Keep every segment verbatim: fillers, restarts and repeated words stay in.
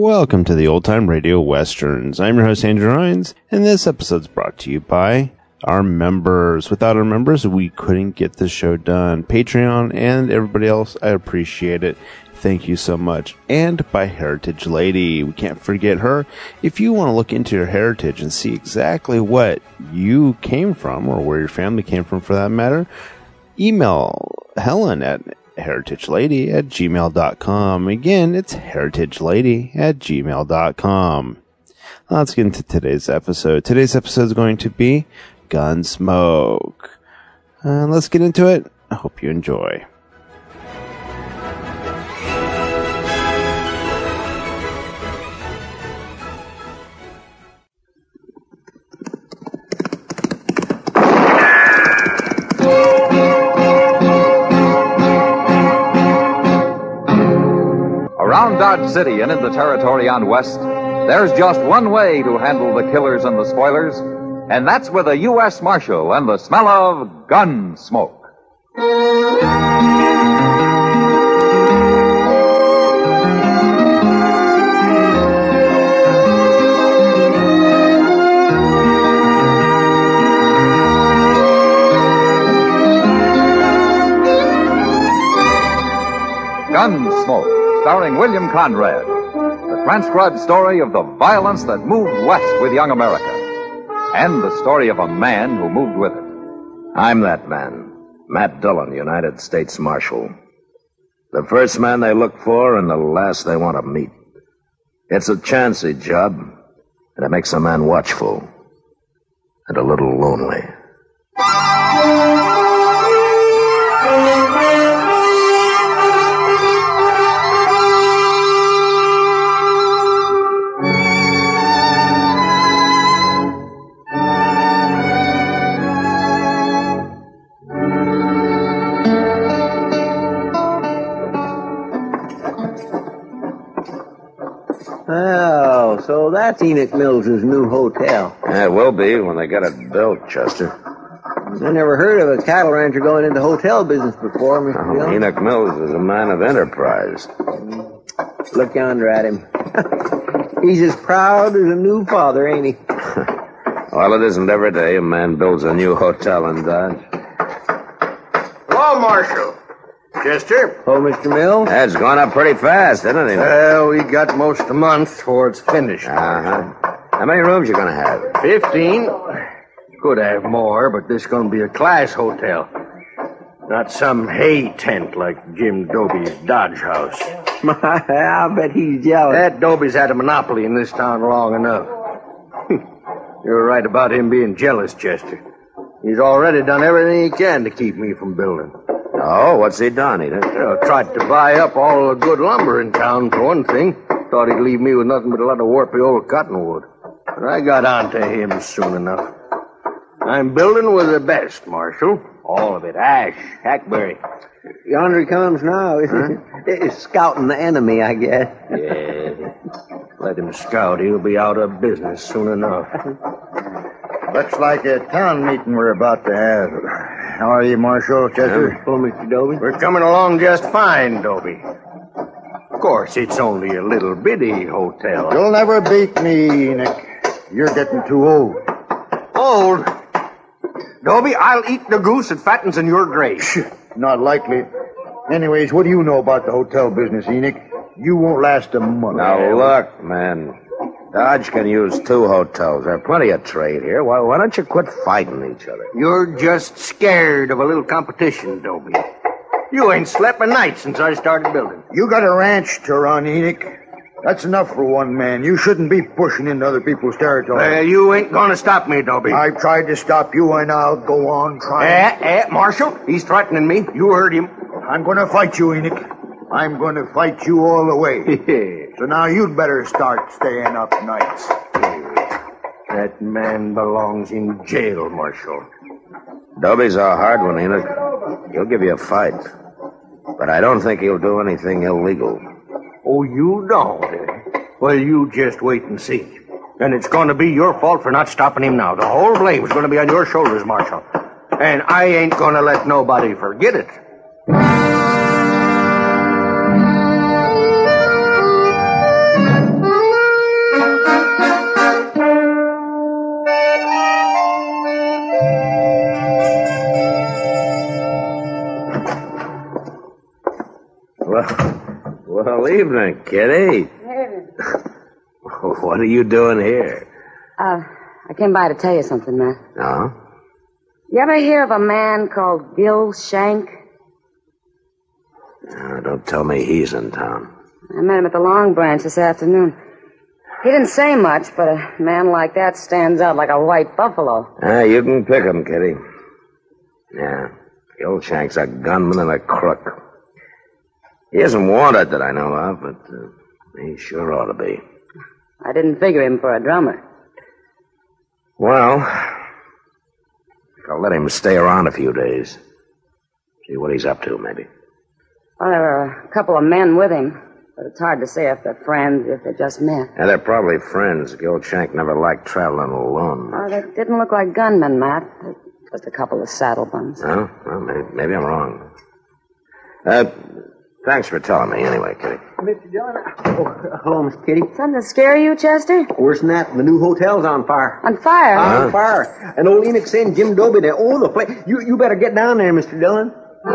Welcome to the Old Time Radio Westerns. I'm your host, Andrew Hines, and this episode's brought to you by our members. Without our members, we couldn't get this show done. Patreon and everybody else, I appreciate it. Thank you so much. And by Heritage Lady. We can't forget her. If you want to look into your heritage and see exactly what you came from, or where your family came from for that matter, email Helen at heritagelady at gmail dot com. Again, it's heritagelady at gmail dot com. Let's get into today's episode. Today's episode is going to be Gunsmoke. Uh, let's get into it. I hope you enjoy. Around Dodge City and in the territory on West, there's just one way to handle the killers and the spoilers, and that's with a U S Marshal and the smell of gun smoke. Gunsmoke, starring William Conrad, the transcribed story of the violence that moved west with young America, and the story of a man who moved with it. I'm that man, Matt Dillon, United States Marshal. The first man they look for and the last they want to meet. It's a chancy job, and it makes a man watchful and a little lonely. Oh, so that's Enoch Mills' new hotel. Yeah, it will be when they get it built, Chester. I never heard of a cattle rancher going into hotel business before, Mister Oh, Dillon. Enoch Mills is a man of enterprise. Look yonder at him. He's as proud as a new father, ain't he? Well, it isn't every day a man builds a new hotel in Dodge. Hello, Marshal. Chester? Oh, Mister Mills? That's gone up pretty fast, isn't it? Well, we got most a month before it's finished. Uh-huh. How many rooms you gonna have? Fifteen. Could have more, but this is going to be a class hotel. Not some hay tent like Jim Doby's Dodge House. I bet he's jealous. That Doby's had a monopoly in this town long enough. You're right about him being jealous, Chester. He's already done everything he can to keep me from building. Oh, what's he done, Enoch? You know, tried to buy up all the good lumber in town, for one thing. Thought he'd leave me with nothing but a lot of warpy old cottonwood. But I got on to him soon enough. I'm building with the best, Marshal. All of it. Ash, hackberry. Yonder he comes now. He's scouting the enemy, I guess. Yeah. Let him scout. He'll be out of business soon enough. Looks like a town meeting we're about to have. How are you, Marshal, Chester? Oh, Mister Doby? We're coming along just fine, Doby. Of course, it's only a little bitty hotel. You'll never beat me, Enoch. You're getting too old. Old? Doby, I'll eat the goose that fattens in your grave. Not likely. Anyways, what do you know about the hotel business, Enoch? You won't last a month. Now, look, man. Dodge can use two hotels. There's plenty of trade here. Why, why don't you quit fighting each other? You're just scared of a little competition, Doby. You ain't slept a night since I started building. You got a ranch to run, Enoch. That's enough for one man. You shouldn't be pushing into other people's territory. Well, you ain't gonna stop me, Doby. I tried to stop you, and I'll go on trying. Eh, eh, Marshal, he's threatening me. You heard him. I'm going to fight you, Enoch. I'm going to fight you all the way. So now you'd better start staying up nights. That man belongs in jail, Marshal. Doby's a hard one, Enoch. He'll give you a fight. But I don't think he'll do anything illegal. Oh, you don't, eh? Well, you just wait and see. And it's going to be your fault for not stopping him now. The whole blame's going to be on your shoulders, Marshal. And I ain't going to let nobody forget it. evening, Kitty. What are you doing here? Uh, I came by to tell you something, Matt. No? You ever hear of a man called Gil Shank? No, don't tell me he's in town. I met him at the Long Branch this afternoon. He didn't say much, but a man like that stands out like a white buffalo. Ah, you can pick him, Kitty. Yeah, Gil Shank's a gunman and a crook. He isn't wanted that I know of, but uh, he sure ought to be. I didn't figure him for a drummer. Well, I'll let him stay around a few days. See what he's up to, maybe. Well, there were a couple of men with him, but it's hard to say if they're friends, if they just met. Yeah, they're probably friends. Gil Shank never liked traveling alone. Oh, they didn't look like gunmen, Matt. Just a couple of saddle bums. Oh, well, maybe, maybe I'm wrong. Uh, thanks for telling me anyway, Kitty. Mister Dillon. Oh, hello, Miss Kitty. Something to scare you, Chester? Worse than that, the new hotel's on fire. On fire? On fire. And old Enoch saying Jim Dobie there. Oh, the place. You, you better get down there, Mister Dillon.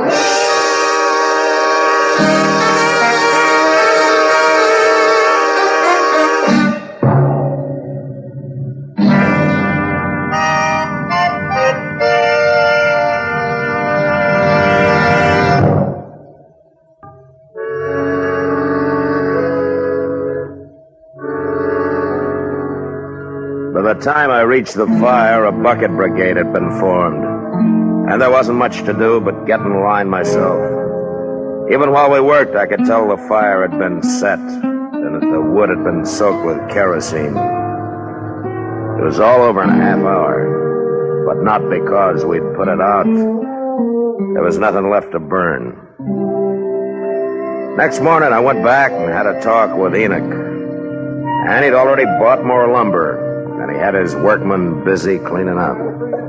By the time I reached the fire, a bucket brigade had been formed. And there wasn't much to do but get in line myself. Even while we worked, I could tell the fire had been set and that the wood had been soaked with kerosene. It was all over in a half hour, but not because we'd put it out. There was nothing left to burn. Next morning, I went back and had a talk with Enoch. And he'd already bought more lumber. And he had his workmen busy cleaning up.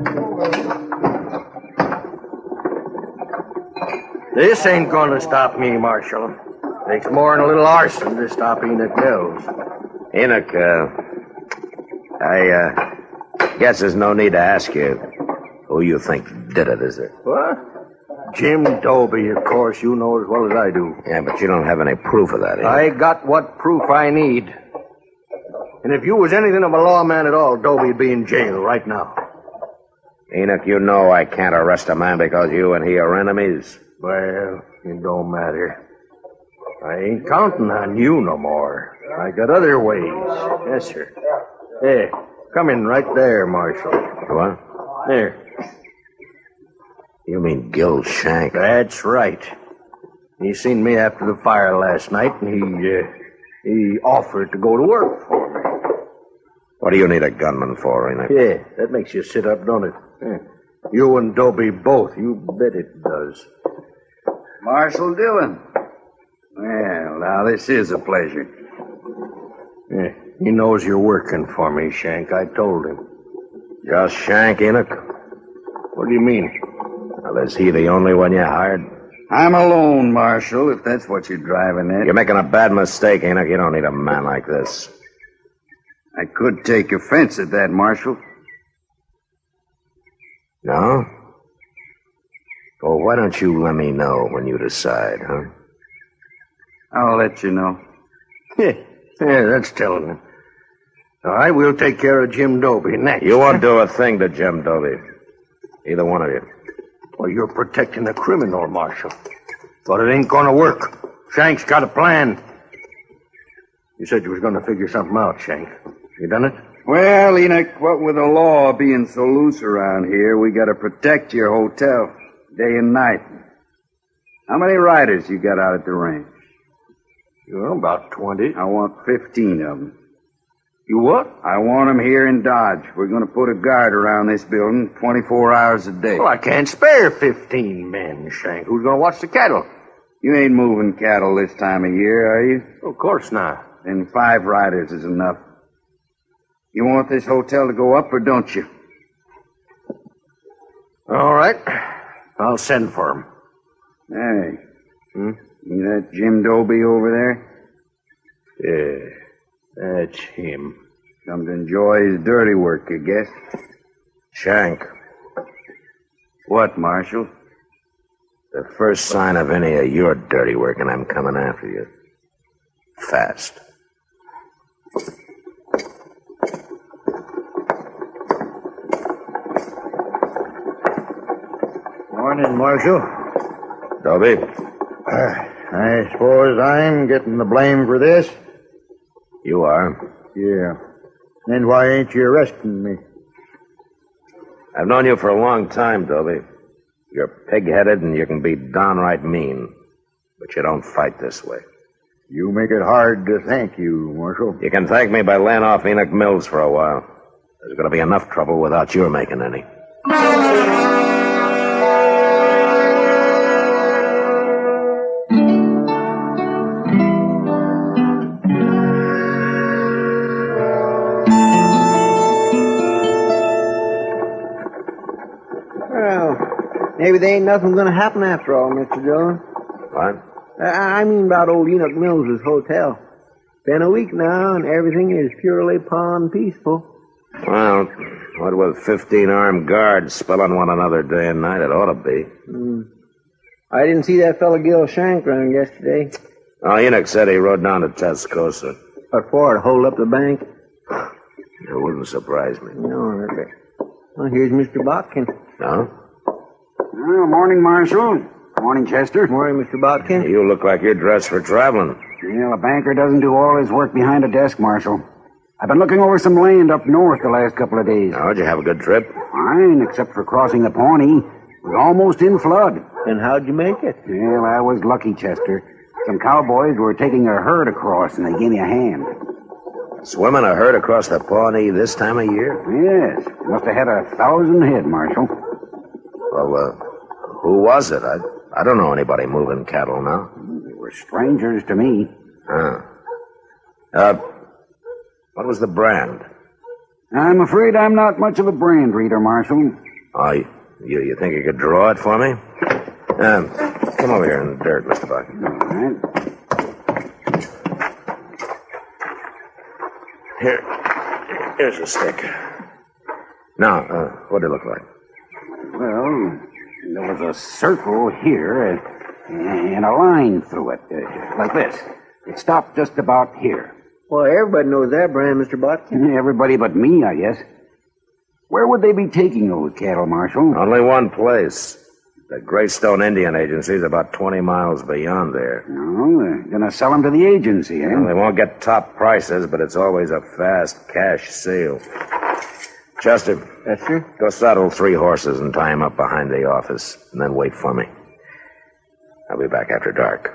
This ain't gonna stop me, Marshal. Takes more than a little arson to stop Enoch Mills. Enoch, uh, I, uh, guess there's no need to ask you who you think did it, is there? What? Jim Dobie, of course. You know as well as I do. Yeah, but you don't have any proof of that, Enoch. I got what proof I need. And if you was anything of a lawman at all, Dobie'd be in jail right now. Enoch, you know I can't arrest a man because you and he are enemies. Well, it don't matter. I ain't counting on you no more. I got other ways. Yes, sir. Hey, come in right there, Marshal. What? There. You mean Gil Shank? That's right. He seen me after the fire last night, and he, uh, he offered to go to work for me. What do you need a gunman for, Enoch? Yeah, that makes you sit up, don't it? Yeah. You and Dobie both. You bet it does. Marshal Dillon. Well, now, this is a pleasure. Yeah, he knows you're working for me, Shank. I told him. Just Shank, Enoch? What do you mean? Well, is he the only one you hired? I'm alone, Marshal, if that's what you're driving at. You're making a bad mistake, Enoch. You don't need a man like this. I could take offense at that, Marshal. No? Well, why don't you let me know when you decide, huh? I'll let you know. Yeah, yeah, that's telling him. All right, we'll take care of Jim Dobie next. You won't do a thing to Jim Dobie. Either one of you. Well, you're protecting a criminal, Marshal. But it ain't gonna work. Shank's got a plan. You said you was gonna figure something out, Shank. You done it? Well, Enoch, what with the law being so loose around here, we gotta protect your hotel day and night. How many riders you got out at the range? Well, about twenty. I want fifteen of them. You what? I want them here in Dodge. We're gonna put a guard around this building twenty-four hours a day. Well, I can't spare fifteen men, Shank. Who's gonna watch the cattle? You ain't moving cattle this time of year, are you? Of course not. Then five riders is enough. You want this hotel to go up or don't you? All right. I'll send for him. Hey. Hmm? You that Jim Dobie over there? Yeah, that's him. Come to enjoy his dirty work, I guess. Shank. What, Marshal? The first sign of any of your dirty work, and I'm coming after you. Fast. Morning, Marshal. Dobie? Uh, I suppose I'm getting the blame for this? You are. Yeah. Then why ain't you arresting me? I've known you for a long time, Dobie. You're pig-headed and you can be downright mean. But you don't fight this way. You make it hard to thank you, Marshal. You can thank me by laying off Enoch Mills for a while. There's going to be enough trouble without your making any. Well, maybe there ain't nothing going to happen after all, Mister Dillon. What? I mean about old Enoch Mills' hotel. Been a week now, and everything is purely pond peaceful. Well, what with fifteen armed guards spelling one another day and night, it ought to be. Mm. I didn't see that fellow Gil Shank around yesterday. Oh, Enoch said he rode down to Tascosa. What for, to hold up the bank? It wouldn't surprise me. No, okay. Well, here's Mister Botkin. No? Well, morning, Marshal. Morning, Chester. Morning, Mister Botkin. You look like you're dressed for traveling. Well, a banker doesn't do all his work behind a desk, Marshal. I've been looking over some land up north the last couple of days. Oh, did you have a good trip? Fine, except for crossing the Pawnee. It was almost in flood. And how'd you make it? Well, I was lucky, Chester. Some cowboys were taking a herd across, and they gave me a hand. Swimming a herd across the Pawnee this time of year? Yes. Must have had a thousand head, Marshal. Well, uh, who was it? I, I don't know anybody moving cattle now. They were strangers to me. Huh. Uh, what was the brand? I'm afraid I'm not much of a brand reader, Marshal. Oh, you, you, you think you could draw it for me? Um, come over here in the dirt, Mister Buck. All right. Here, here's a stick. Now, uh, what did it look like? Well, there was a circle here uh, and a line through it, uh, like this. It stopped just about here. Well, everybody knows that brand, Mister Botkin. Everybody but me, I guess. Where would they be taking those cattle, Marshal? Only one place. The Greystone Indian Agency is about twenty miles beyond there. No, they're going to sell them to the agency, eh? Well, they won't get top prices, but it's always a fast cash sale. Chester. Yes, sir? Go saddle three horses and tie them up behind the office, and then wait for me. I'll be back after dark.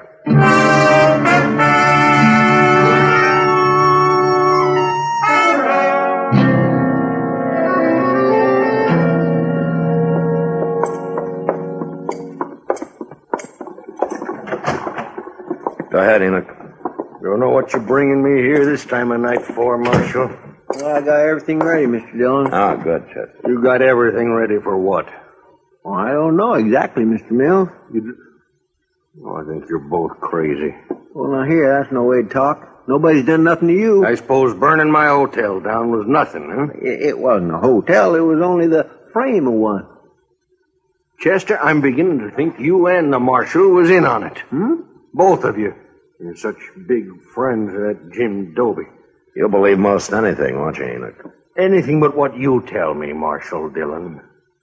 Go ahead, Enoch. Don't know what you're bringing me here this time of night for, Marshal. Well, I got everything ready, Mister Dillon. Ah, good, Chester. You got everything ready for what? Well, I don't know exactly, Mister Mills. You... Oh, I think you're both crazy. Well, now here, that's no way to talk. Nobody's done nothing to you. I suppose burning my hotel down was nothing, huh? It, it wasn't a hotel. It was only the frame of one. Chester, I'm beginning to think you and the Marshal was in on it. Hmm? Both of you. You're such big friends of that Jim Dobie. You'll believe most anything, won't you, Enoch? Anything but what you tell me, Marshal Dillon.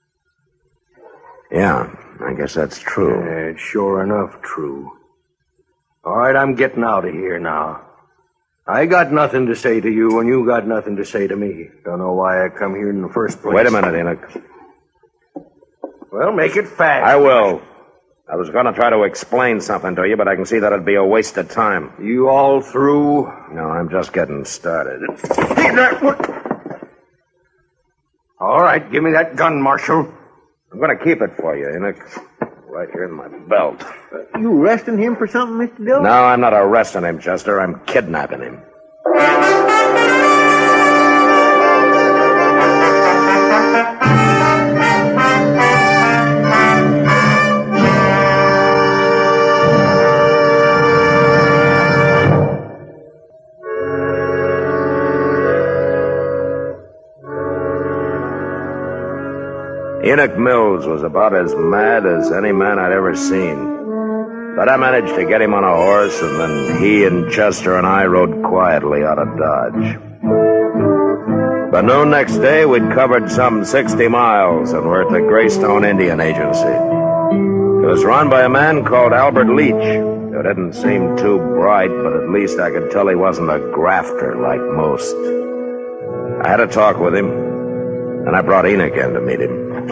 Yeah, I guess that's true. Yeah, it's sure enough true. All right, I'm getting out of here now. I got nothing to say to you, and you got nothing to say to me. Don't know why I come here in the first place. Wait a minute, Enoch. Well, make it fast. I will. I was going to try to explain something to you, but I can see that it'd be a waste of time. You all through? No, I'm just getting started. All right, give me that gun, Marshal. I'm going to keep it for you, Enoch. Right here in my belt. Uh, you arresting him for something, Mister Dillon? No, I'm not arresting him, Chester. I'm kidnapping him. Enoch Mills was about as mad as any man I'd ever seen. But I managed to get him on a horse, and then he and Chester and I rode quietly out of Dodge. By noon next day, we'd covered some sixty miles and were at the Greystone Indian Agency. It was run by a man called Albert Leach, who didn't seem too bright, but at least I could tell he wasn't a grafter like most. I had a talk with him, and I brought Enoch in to meet him.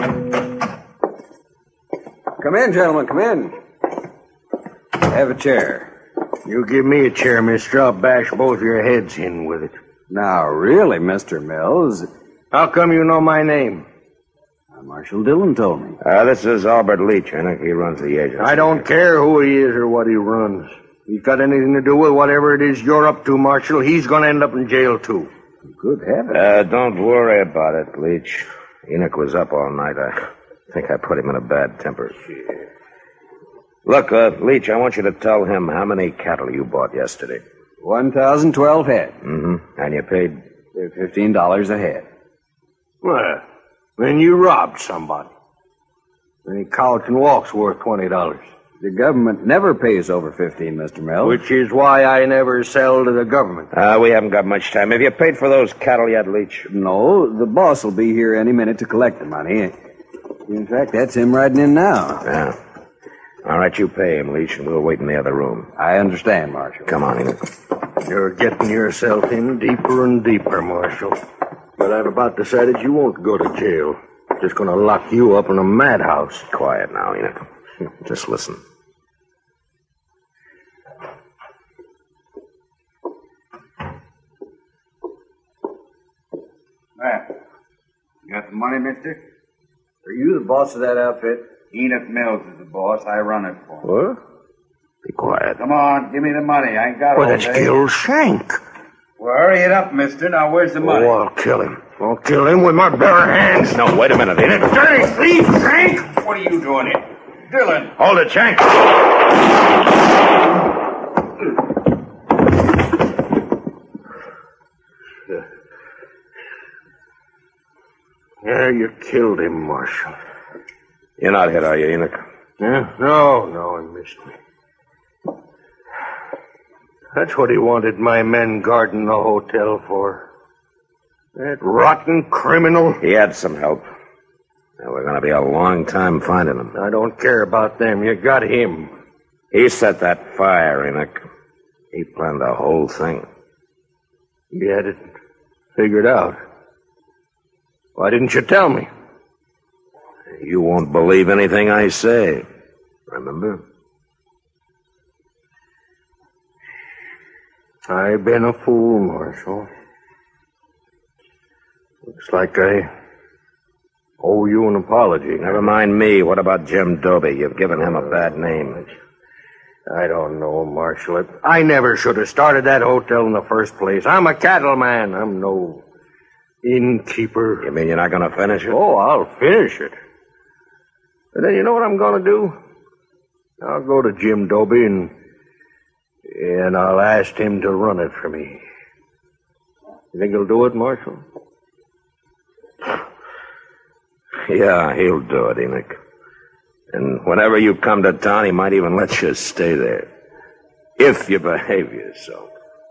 Come in, gentlemen, come in. Have a chair. You give me a chair, mister. I'll bash both your heads in with it. Now, really, Mister Mills. How come you know my name? Uh, Marshal Dillon told me. Uh, this is Albert Leach, Enoch. He runs the agency. I don't care who he is or what he runs. He's got anything to do with whatever it is you're up to, Marshal. He's going to end up in jail, too. Good heavens. Uh, don't worry about it, Leach. Enoch was up all night. I think I put him in a bad temper. Look, uh, Leach, I want you to tell him how many cattle you bought yesterday. one thousand twelve head. Mm-hmm. And you paid? fifteen dollars a head. Well, then you robbed somebody. Any couch and walk's worth twenty dollars. The government never pays over fifteen, Mister Mills. Which is why I never sell to the government. Uh, we haven't got much time. Have you paid for those cattle yet, Leach? No, the boss will be here any minute to collect the money. In fact, that's him riding in now. Yeah. All right, you pay him, Leach, and we'll wait in the other room. I understand, Marshal. Come on, Enoch. You're getting yourself in deeper and deeper, Marshal. But I've about decided you won't go to jail. Just going to lock you up in a madhouse. Quiet now, Enoch. Just listen. Well, you got the money, mister? Are you the boss of that outfit? Enoch Mills is the boss. I run it for him. What? Be quiet. Come on, give me the money. I ain't got Well, all that's day. Gil Shank. Well, hurry it up, mister. Now, where's the money? Oh, I'll kill him. I'll kill him with my bare hands. No, wait a minute, Enoch. Dirty thief, Shank! What are you doing here? Dillon! Hold it, Shank. Yeah, you killed him, Marshal. You're not hit, are you, Enoch? Yeah? No, no, he missed me. That's what he wanted my men guarding the hotel for. That rotten criminal. He had some help. Now, we're going to be a long time finding him. I don't care about them. You got him. He set that fire, Enoch. He planned the whole thing. He had it figured out. Why didn't you tell me? You won't believe anything I say. Remember? I've been a fool, Marshal. Looks like I owe you an apology. Never mind me. What about Jim Doby? You've given him a bad name. I don't know, Marshal. I never should have started that hotel in the first place. I'm a cattleman. I'm no innkeeper. You mean you're not going to finish it? Oh, I'll finish it. But then you know what I'm going to do? I'll go to Jim Doby and, and I'll ask him to run it for me. You think he'll do it, Marshal? Yeah, he'll do it, Enoch. And whenever you come to town, he might even let you stay there. If you behave yourself.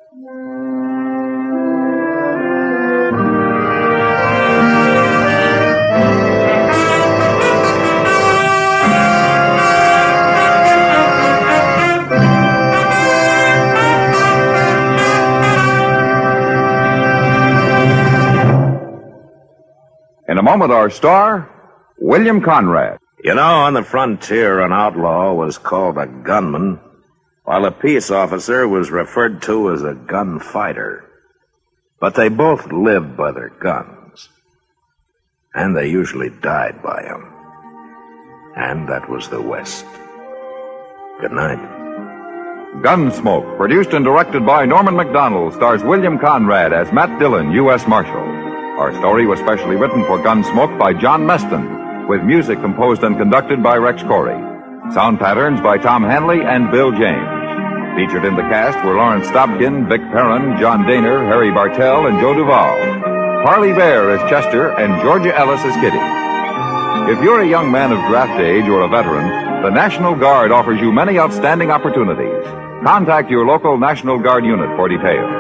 In a moment, our star, William Conrad. You know, on the frontier, an outlaw was called a gunman, while a peace officer was referred to as a gunfighter. But they both lived by their guns, and they usually died by them. And that was the West. Good night. Gunsmoke, produced and directed by Norman Macdonald, stars William Conrad as Matt Dillon, U S Marshal. Our story was specially written for Gunsmoke by John Meston, with music composed and conducted by Rex Corey. Sound patterns by Tom Hanley and Bill James. Featured in the cast were Lawrence Stobkin, Vic Perrin, John Daner, Harry Bartell, and Joe Duvall. Parley Bear as Chester and Georgia Ellis as Kitty. If you're a young man of draft age or a veteran, the National Guard offers you many outstanding opportunities. Contact your local National Guard unit for details.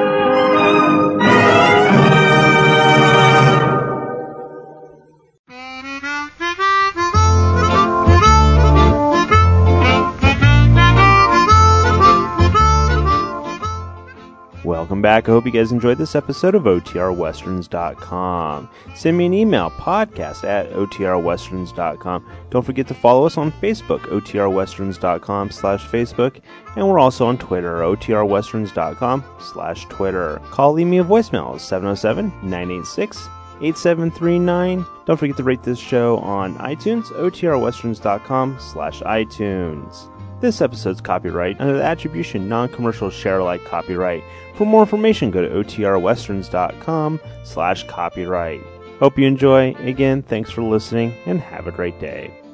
Welcome back. I hope you guys enjoyed this episode of O T R Westerns dot com. Send me an email, podcast at O T R Westerns dot com. Don't forget to follow us on Facebook, O T R Westerns dot com slash Facebook. And we're also on Twitter, O T R Westerns dot com slash Twitter. Call, leave me a voicemail, seven oh seven, nine eight six, eight seven three nine. Don't forget to rate this show on iTunes, O T R Westerns dot com slash iTunes. This episode's copyright under the attribution non-commercial share-alike copyright. For more information, go to O T R Westerns dot com slash copyright. Hope you enjoy. Again, thanks for listening, and have a great day.